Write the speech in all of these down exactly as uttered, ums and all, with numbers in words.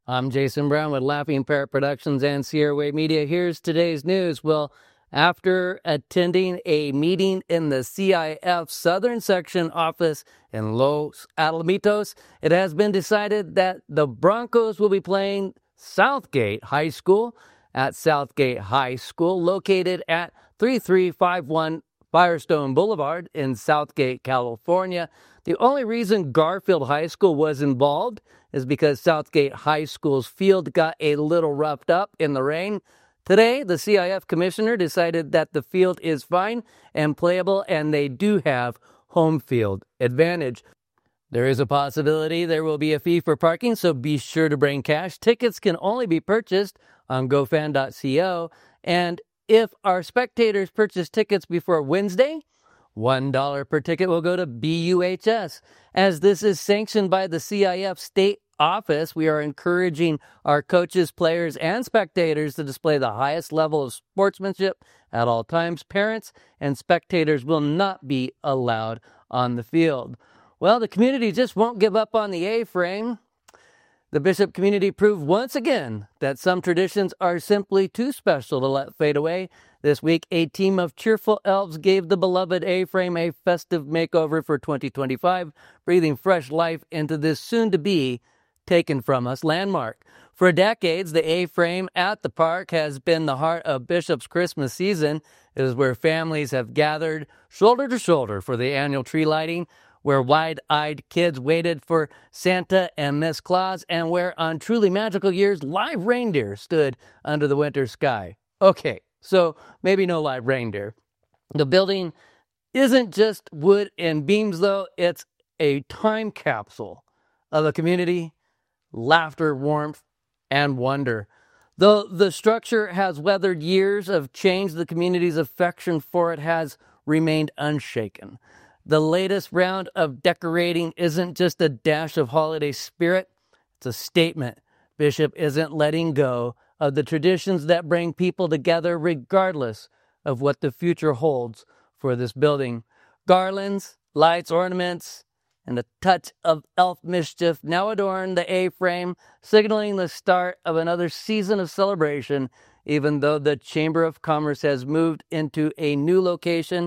I'm Jason Brown with Laughing Parrot Productions and Sierra Wave Media. Here's today's news. Well, after attending a meeting in the C I F Southern Section office in Los Alamitos, it has been decided that the Broncos will be playing Southgate High School at Southgate High School, located at thirty-three fifty-one Firestone Boulevard in Southgate, California. The only reason Garfield High School was involved is because Southgate High School's field got a little roughed up in the rain. Today, the C I F commissioner decided that the field is fine and playable, and they do have home field advantage. There is a possibility there will be a fee for parking, so be sure to bring cash. Tickets can only be purchased on go fan dot co, and if our spectators purchase tickets before Wednesday, one dollar per ticket will go to B U H S. As this is sanctioned by the C I F state office, we are encouraging our coaches, players, and spectators to display the highest level of sportsmanship at all times. Parents and spectators will not be allowed on the field. Well, the community just won't give up on the A-frame. The Bishop community proved once again that some traditions are simply too special to let fade away. This week, a team of cheerful elves gave the beloved A-frame a festive makeover for twenty twenty-five, breathing fresh life into this soon-to-be taken from us landmark. For decades, the A-frame at the park has been the heart of Bishop's Christmas season. It is where families have gathered shoulder to shoulder for the annual tree lighting, where wide-eyed kids waited for Santa and Miss Claus, and where on truly magical years, live reindeer stood under the winter sky. Okay, so maybe no live reindeer. The building isn't just wood and beams, though. It's a time capsule of a community, laughter, warmth, and wonder. Though the structure has weathered years of change, the community's affection for it has remained unshaken. The latest round of decorating isn't just a dash of holiday spirit, it's a statement. Bishop isn't letting go of the traditions that bring people together regardless of what the future holds for this building. Garlands, lights, ornaments, and a touch of elf mischief now adorn the A-frame, signaling the start of another season of celebration, even though the Chamber of Commerce has moved into a new location.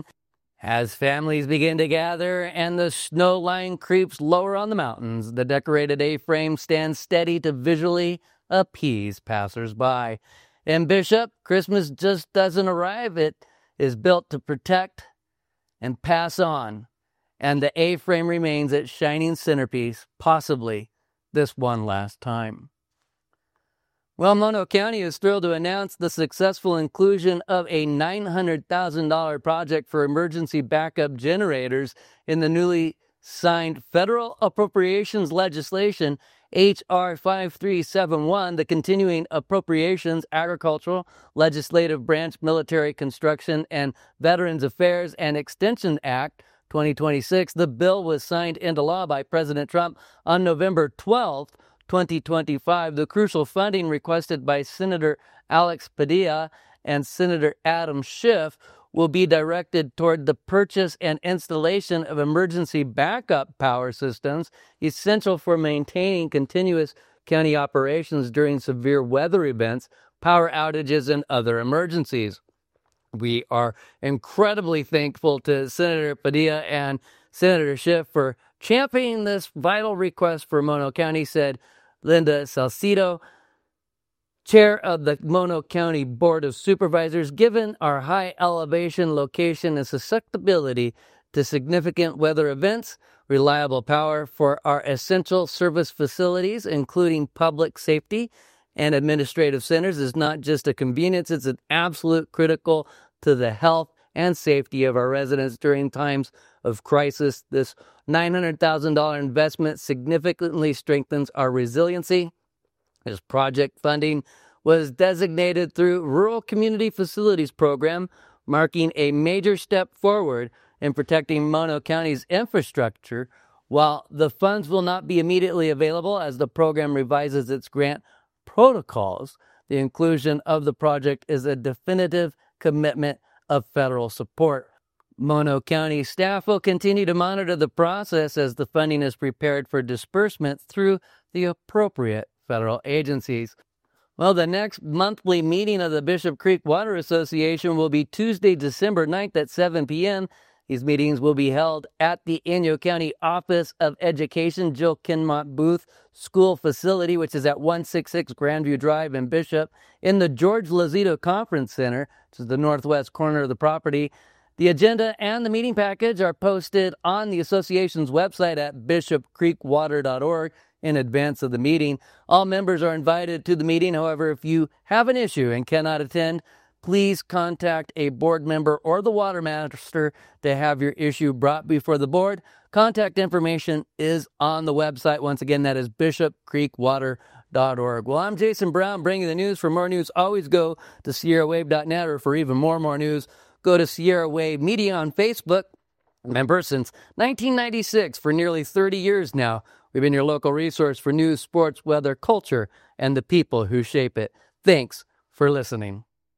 As families begin to gather and the snow line creeps lower on the mountains, the decorated A-frame stands steady to visually appease passers-by. In Bishop, Christmas just doesn't arrive. It is built to protect and pass on. And the A-frame remains its shining centerpiece, possibly this one last time. Well, Mono County is thrilled to announce the successful inclusion of a nine hundred thousand dollars project for emergency backup generators in the newly signed federal appropriations legislation, H R five three seven one, the Continuing Appropriations, Agricultural, Legislative Branch, Military Construction, and Veterans Affairs and Extension Act twenty twenty-six. The bill was signed into law by President Trump on November twelfth, twenty twenty-five. The crucial funding requested by Senator Alex Padilla and Senator Adam Schiff will be directed toward the purchase and installation of emergency backup power systems essential for maintaining continuous county operations during severe weather events, power outages, and other emergencies. We are incredibly thankful to Senator Padilla and Senator Schiff for championing this vital request for Mono County, said Linda Salcido, chair of the Mono County Board of Supervisors. Given our high elevation location and susceptibility to significant weather events, reliable power for our essential service facilities, including public safety and administrative centers, is not just a convenience, it's an absolute critical to the health and safety of our residents during times of crisis. This nine hundred thousand dollars investment significantly strengthens our resiliency. This project funding was designated through Rural Community Facilities Program, marking a major step forward in protecting Mono County's infrastructure. While the funds will not be immediately available as the program revises its grant protocols, the inclusion of the project is a definitive commitment of federal support. Mono County staff will continue to monitor the process as the funding is prepared for disbursement through the appropriate federal agencies. Well, the next monthly meeting of the Bishop Creek Water Association will be Tuesday, December ninth at seven p.m. These meetings will be held at the Inyo County Office of Education, Jill Kinmont Booth School Facility, which is at one sixty-six Grandview Drive in Bishop, in the George Lazito Conference Center, which is the northwest corner of the property. The agenda and the meeting package are posted on the association's website at bishop creek water dot org in advance of the meeting. All members are invited to the meeting. However, if you have an issue and cannot attend, please contact a board member or the water master to have your issue brought before the board. Contact information is on the website. Once again, that is bishop creek water dot org. Well, I'm Jason Brown, bringing the news. For more news, always go to sierra wave dot net, or for even more, more news, go to Sierra Wave Media on Facebook. Member since nineteen ninety-six, for nearly thirty years now, we've been your local resource for news, sports, weather, culture, and the people who shape it. Thanks for listening.